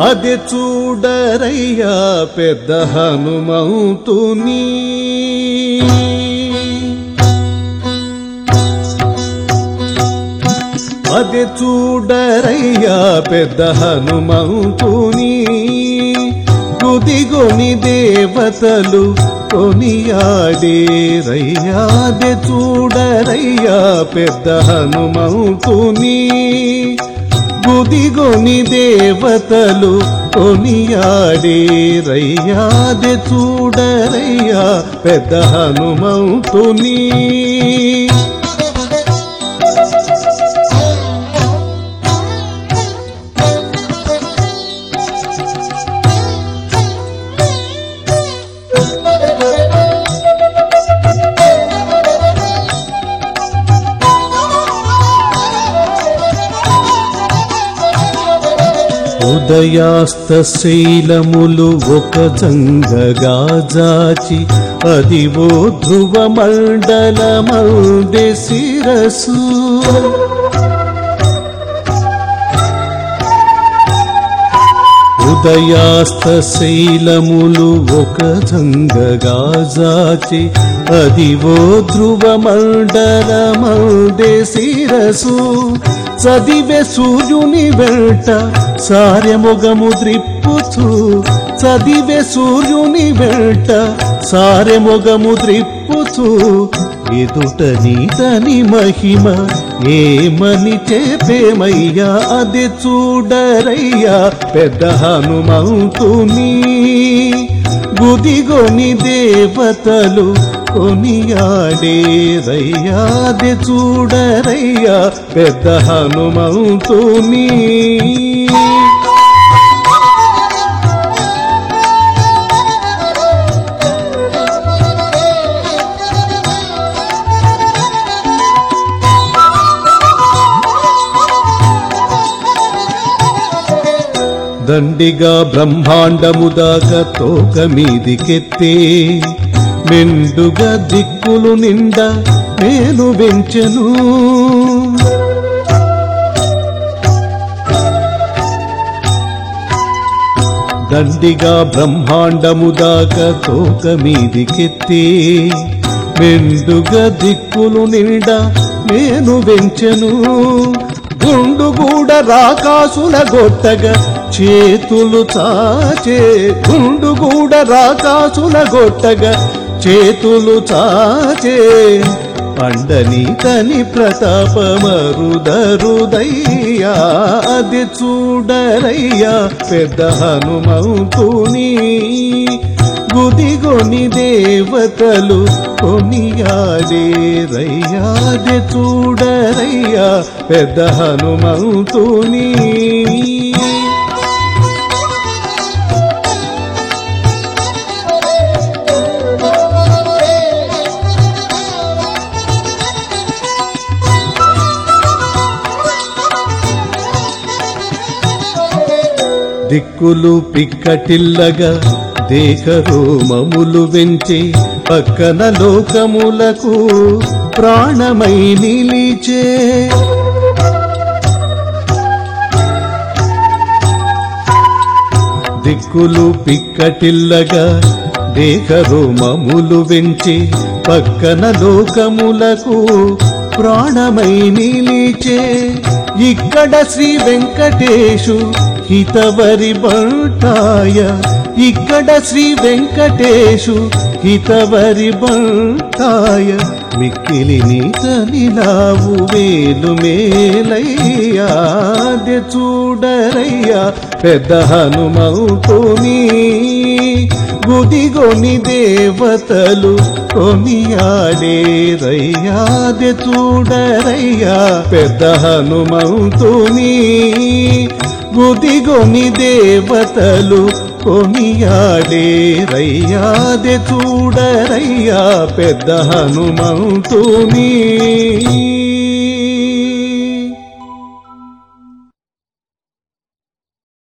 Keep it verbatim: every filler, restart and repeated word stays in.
అది చూడరయ్యా పెద్ద హనుమంతుని. అది చూడరయ్యా పెద్ద హనుమంతుని. గుదిగొని దేవతలు కొనియాడేరయ్యా. అది చూడరయ్యా పెద్ద హనుమంతుని. గుదిగొని దేవతలు కొనియాడేరయ్యా. అది చూడరయ్యా పెద్ద హనుమంతుని. ఉదయాస్త శైలములు ఒక జంగగా జాచి అదివో ధ్రువ మండలమందే శిరసు. ఉదయాస్త శైలములు ఒక జంగగా జాచి అదివో ధ్రువ మండలమందే శిరసు. చదివే సూర్యుని వెంట సారెమొగము ద్రిప్పుచు. చదివే సూర్యుని వెంట సారెమొగము ద్రిప్పుచు. ఎదుట నీతని మహిమ ఏమని చెప్పేమయ్యా. అది చూడరయ్యా పెద్ద హనుమంతుని. గుదిగొని దేవతలు కొనియాడేరయ్యా. అది చూడరయ్యా పెద్ద హనుమంతుని. దండిగా బ్రహ్మాండము దాకా తోక మీదికెత్తే. మెండుగా దిక్కులు నిండా నేను వెంచెను. దండిగా బ్రహ్మాండము దాకా తోక మీదికెత్తే. మెండుగా దిక్కులు నిండా నేను వెంచెను. గుండు కూడా రాకాసుల గొట్టగా చేతులు చాచే. గుండు కూడా రాకాసుల గొట్టగా చేతులు చాచే. పండని తని ప్రతాపమరుదరుదయ్యా. అది చూడరయ్యా పెద్ద హనుమంతుని. గుదిగొని దేవతలు కొనియాడేరయ్యా. అది చూడరయ్యా పెద్ద హనుమంతుని. దిక్కులు పిక్కటిల్లగా దేహరోమములు వెంచి పక్కన లోకములకు ప్రాణమై నిలిచే. దిక్కులు పిక్కటిల్లగా దేహరోమములు వెంచి పక్కన లోకములకు ప్రాణమై నిలిచే. ఇక్కడ శ్రీ వెంకటేశు హితవరి బంటాయ. ఇక్కడ శ్రీ వెంకటేశు హితవరి బంటాయ. మిక్కిలి నీతనిలావు వేలు మేలయ్యా. అది చూడరయ్యా పెద్ద హనుమంతుని. గుదిగొని దేవతలు కొనియాడేరయ్యా. అది చూడరయ్యా పెద్ద హనుమంతుని. గుదిగొని దేవతలు కొనియాడేరయ్యా. అది చూడరయ్యా పెద్ద హనుమంతుని.